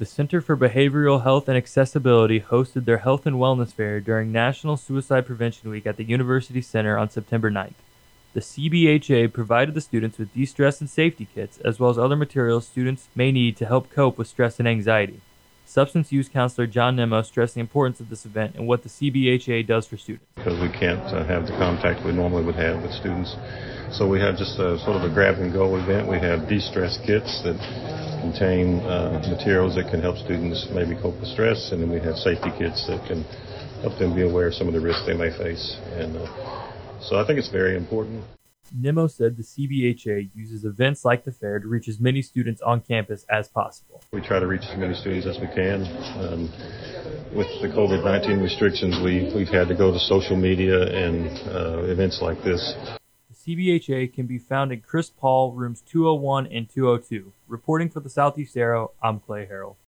The Center for Behavioral Health and Accessibility hosted their Health and Wellness Fair during National Suicide Prevention Week at the University Center on September 9th. The CBHA provided the students with de-stress and safety kits, as well as other materials students may need to help cope with stress and anxiety. Substance use counselor John Nemo stressed the importance of this event and what the CBHA does for students. Because we can't have the contact we normally would have with students. So we have just a sort of a grab-and-go event. We have de-stress kits that contain materials that can help students maybe cope with stress, and then we have safety kits that can help them be aware of some of the risks they may face. And so I think it's very important. Nemo said the CBHA uses events like the fair to reach as many students on campus as possible. We try to reach as many students as we can. With the COVID-19 restrictions, we've had to go to social media and events like this. The CBHA can be found in Chris Paul, rooms 201 and 202. Reporting for the Southeast Arrow, I'm Clay Harrell.